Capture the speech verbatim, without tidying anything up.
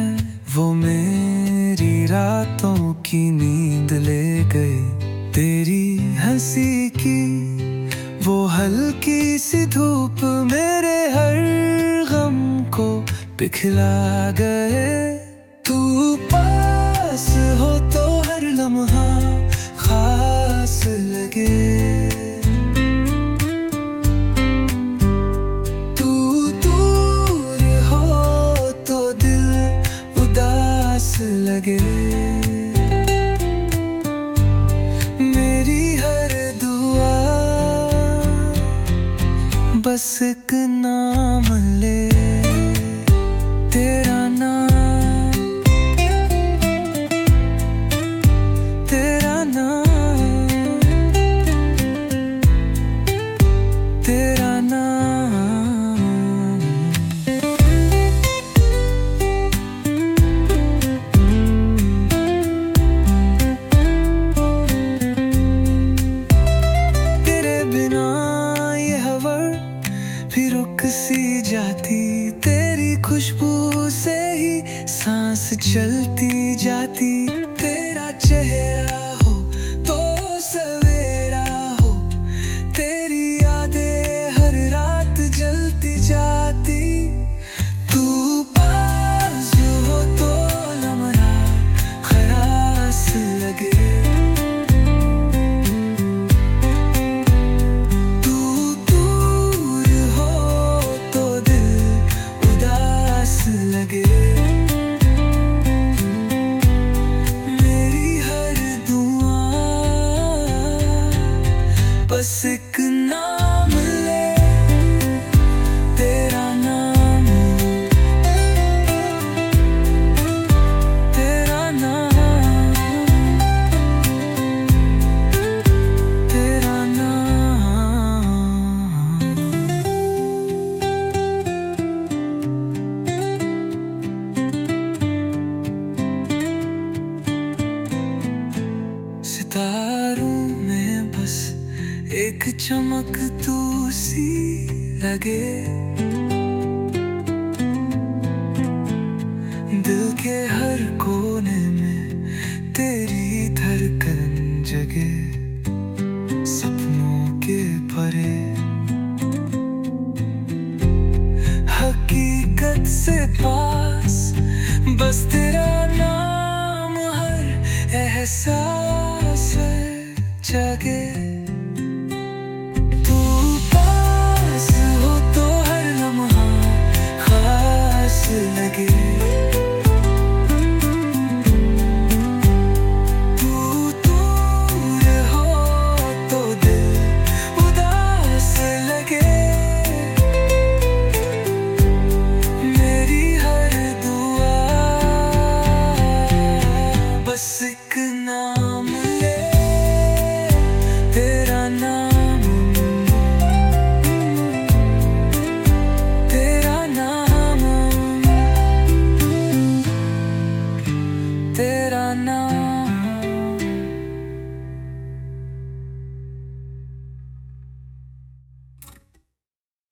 वो मेरी रातों की नींद ले गए। तेरी हंसी की वो हल्की सी धूप मेरे हर गम को पिघला गए। तू पास हो तो हर लम्हा खास लगे। तू दूर हो तो दिल उदास लगे। मेरी हर दुआ बस एक नाम ले, तेरा नाम, तेरा नाम, तेरा नाम। तेरे बिना ये हवा भी रुक सी जाती, तेरी खुशबू से ही सांस चलती जाती। तेरा चेहरा हो तो सवेरा हो, तेरी यादें हर रात जलती जाती। तू पास हो तो लम्हा खरास लगे। तू दूर हो तो दिल उदास लगे। मेरी हर दुआ बस एक नाम ले, तेरा नाम, तेरा नाम, तेरा नाम। सितारों में बस एक चमक तू सी लगे। दिल के हर कोने में तेरी धड़कन जगे। सपनों के परे हकीकत से पास, बस तेरा नाम हर एहसास है जगे।